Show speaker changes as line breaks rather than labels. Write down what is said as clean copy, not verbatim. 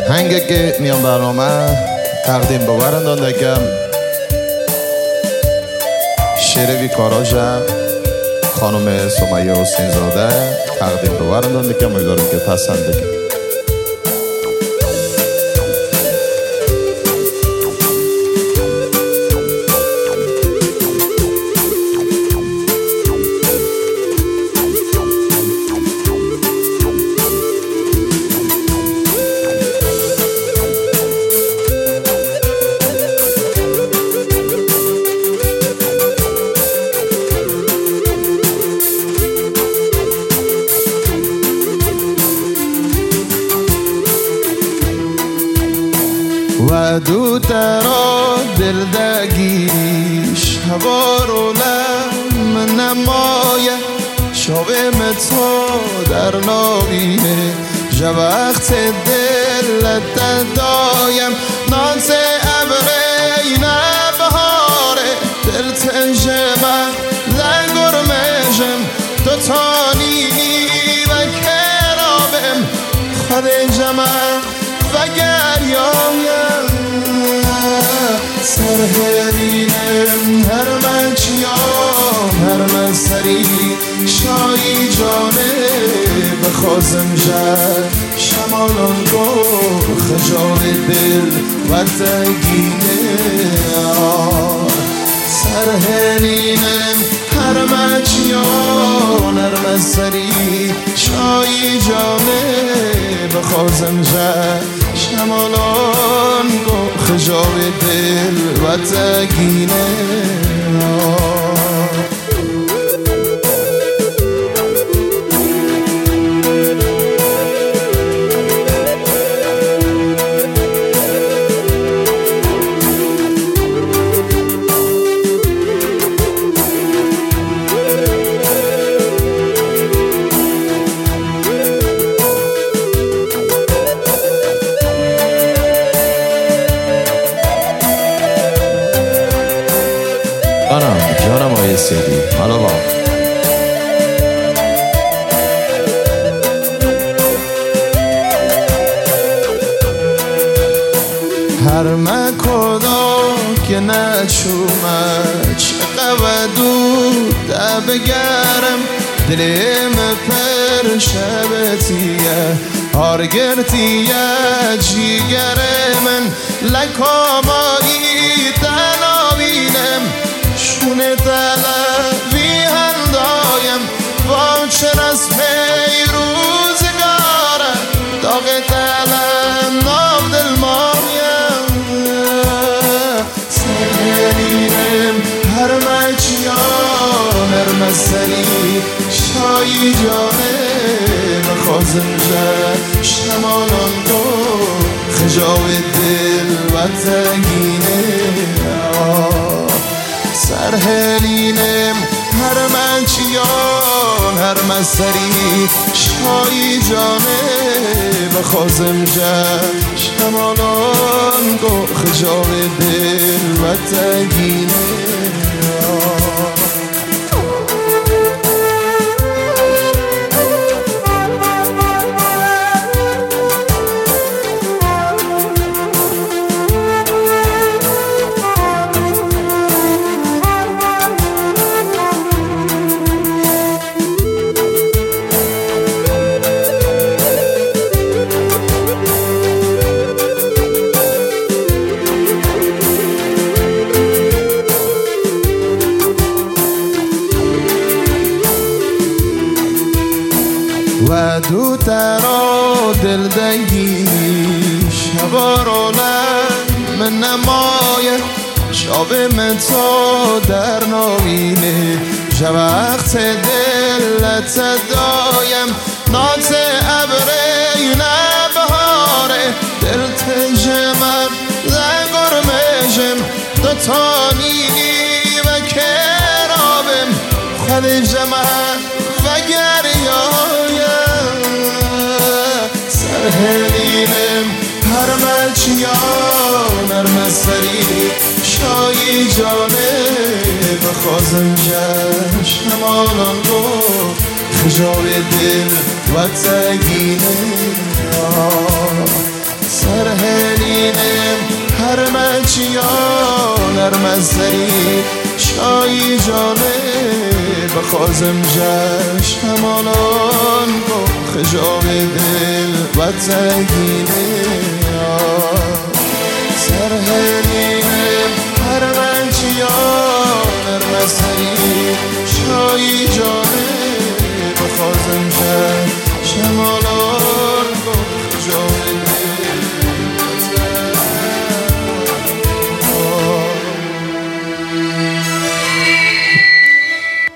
هنگه میان برنامه تقدیم به ورندندگم شعر ویکاراژ خانم سمیه حسین زاده تقدیم به ورندندگم. امیدوارم که پسند بگید. و دو ترا دلدگیش هوا رو لم نمایه شاوم تو در نابینه جا وقت دلت دایم ناز ابری نبهاره دل تنجمه لگرمجم تو تانینی و کرابم خدیجمه و گریایم سرهرینم هر من چیام هر من سری شایی جانه بخوازم جد شمالان گو خجال دل و تگینه سرهرینم هر من چیام هر من سری شایی جانه بخوازم جد شمالان گو خجاب دل و تگینه جانم آقای سیدی حالا با هر مکدا که نچومه چقه دود بگرم دلیم پر شبتیه آرگرتیه جیگر من لکامایی تنابینم شونه تلوی هندایم واچر از روزگاره داغ تلم ناب دل مایم سرینم هر مچیان هر مسری شایی جانه بخوازم جد شمالان دو خجاب دل و تگینه سرهلینم هر منچیان هر مسری شایی جانه بخوازم جد شمالان گو خجاب دل و تگینه و دو ترا دلدگیش هوا رو من نمایه شاوم تو در نابینه جا وقت دلت دایم ناز ابری نبهاره دل تنجمم لگرمجم دو تانینی و کرابم خدیجمه و گریایم سرهلینم هر مچیان هر مسری شایی جانه بخوازم جد شمالان گو خجاب دل و تگینه سر نرم از سری شایی جانه بخوازم جش همانان با خجاب دل و تنگینه سرهنینه هر منچیان نرم از سری شایی جانه